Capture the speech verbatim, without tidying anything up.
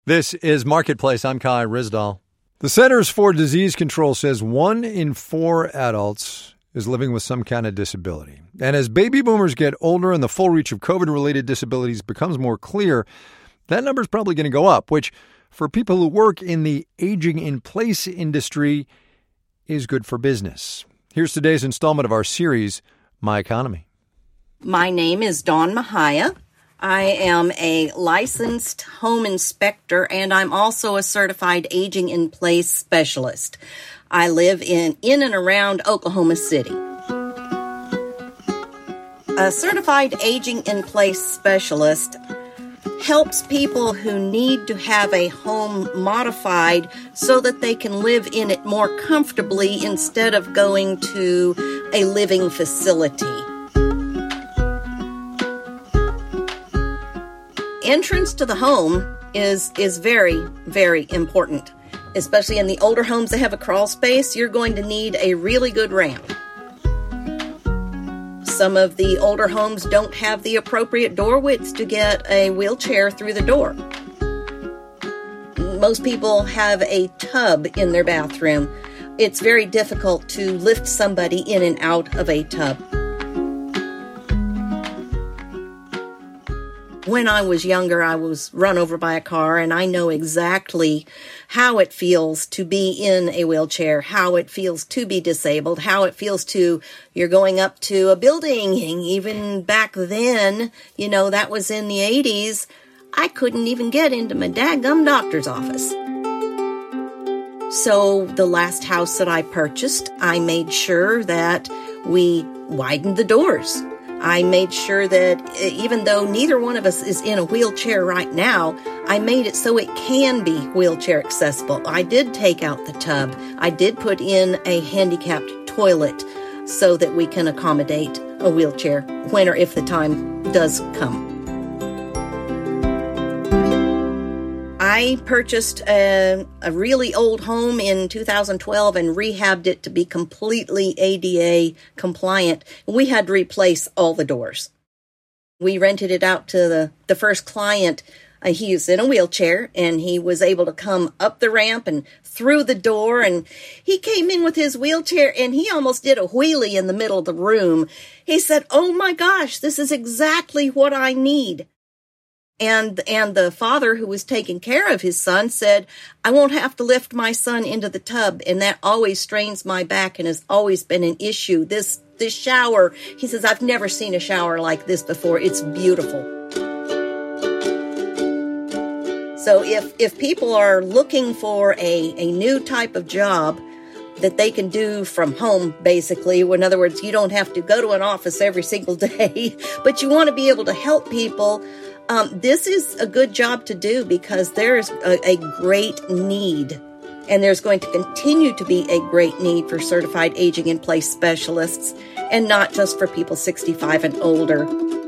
This is Marketplace. I'm Kai Ryssdal. The Centers for Disease Control says one in four adults is living with some kind of disability. And as baby boomers get older and the full reach of COVID-related disabilities becomes more clear, that number is probably going to go up, which for people who work in the aging-in-place industry is good for business. Here's today's installment of our series, My Economy. My name is Dawn Mahia. I am a licensed home inspector, and I'm also a certified aging-in-place specialist. I live in, in and around Oklahoma City. A certified aging-in-place specialist helps people who need to have a home modified so that they can live in it more comfortably instead of going to a living facility. Entrance to the home is is very, very important. Especially in the older homes that have a crawl space, you're going to need a really good ramp. Some of the older homes don't have the appropriate door widths to get a wheelchair through the door. Most people have a tub in their bathroom. It's very difficult to lift somebody in and out of a tub. When I was younger, I was run over by a car, and I know exactly how it feels to be in a wheelchair, how it feels to be disabled, how it feels to, you're going up to a building, and even back then, you know, that was in the eighties, I couldn't even get into my dadgum doctor's office. So the last house that I purchased, I made sure that we widened the doors. I made sure that even though neither one of us is in a wheelchair right now, I made it so it can be wheelchair accessible. I did take out the tub. I did put in a handicapped toilet so that we can accommodate a wheelchair when or if the time does come. I purchased a, a really old home in two thousand twelve and rehabbed it to be completely A D A compliant. We had to replace all the doors. We rented it out to the, the first client. Uh, he was in a wheelchair, and he was able to come up the ramp and through the door, and he came in with his wheelchair, and he almost did a wheelie in the middle of the room. He said, "Oh my gosh, this is exactly what I need." And and the father who was taking care of his son said, "I won't have to lift my son into the tub, and that always strains my back and has always been an issue. This this shower," he says, "I've never seen a shower like this before. It's beautiful." So if, if people are looking for a, a new type of job that they can do from home, basically, in other words, you don't have to go to an office every single day, but you want to be able to help people, Um, this is a good job to do because there's a, a great need, and there's going to continue to be a great need for certified aging-in-place specialists, and not just for people sixty-five and older.